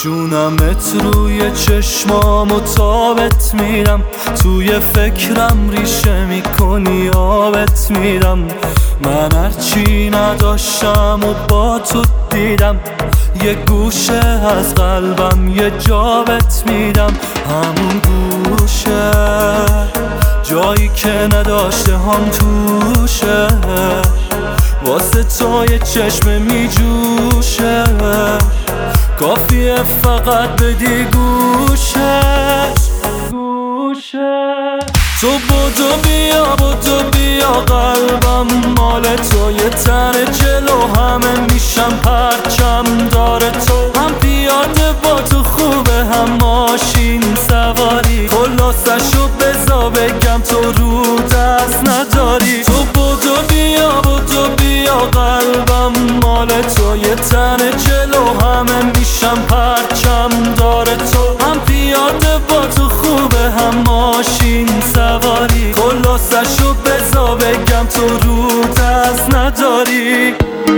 جونمت روی چشمام و تابت میرم، توی فکرم ریشه میکنی آبت میرم. من هرچی نداشتم و با تو دیدم، یه گوشه از قلبم یه جا بت میدم. همون گوشه جایی که نداشته هم توشه، واسه تو یه چشم میجوشه، کافیه فقط بدی گوشش. تو بدو بیا قلبم مال تو، یه تن جلو همه میشم پرچم داره تو. هم پیاده با تو خوبه هم ماشین سواری، خلاصشو بزا بگم تو رو دست نداری. تو بدو بیا قلبم مال تو، یه تن جلو همه میشم پرچم داره تو. هم پیاده با تو خوبه هم ماشین سواری، خلاصشو بزا بگم تو رو دست نداری.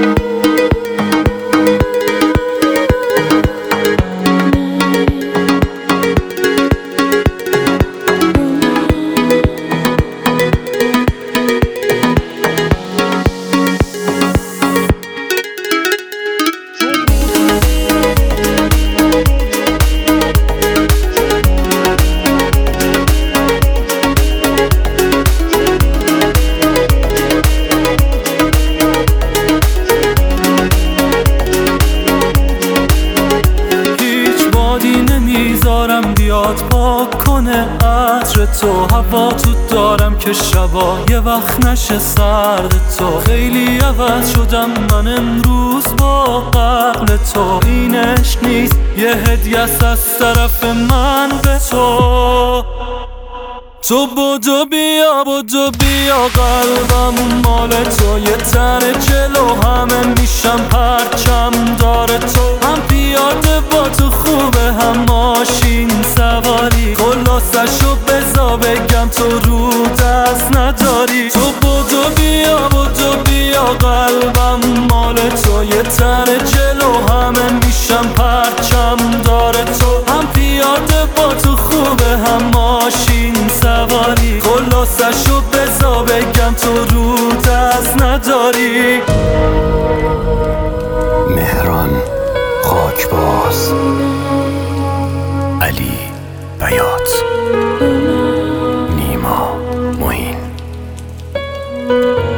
نمیذارم بیاد پاک کنه عطر تو، هوا تو دارم که شبا یه وقت نشه سرد تو. خیلی عوض شدم من امروز با قبل تو، این عشق نیست یه هدیه از طرف من به تو. تو بدو بیا قلبم مال تو، یه تن جلو همه میشم پرچم داره تو. هم پیاده با تو خوبه هم ماشین سواری، خلاصشو بزا بگم تو رو دست نداری. تو بدو بیا قلبم مال تو، یه تن جلو همه میشم پرچم داره تو. هم پیاده با تو خوبه هم ماشین سواری، خلاصشو بزا بگم تو رو دست نداری. مهران خاکباز، علی بیات، نیما معین.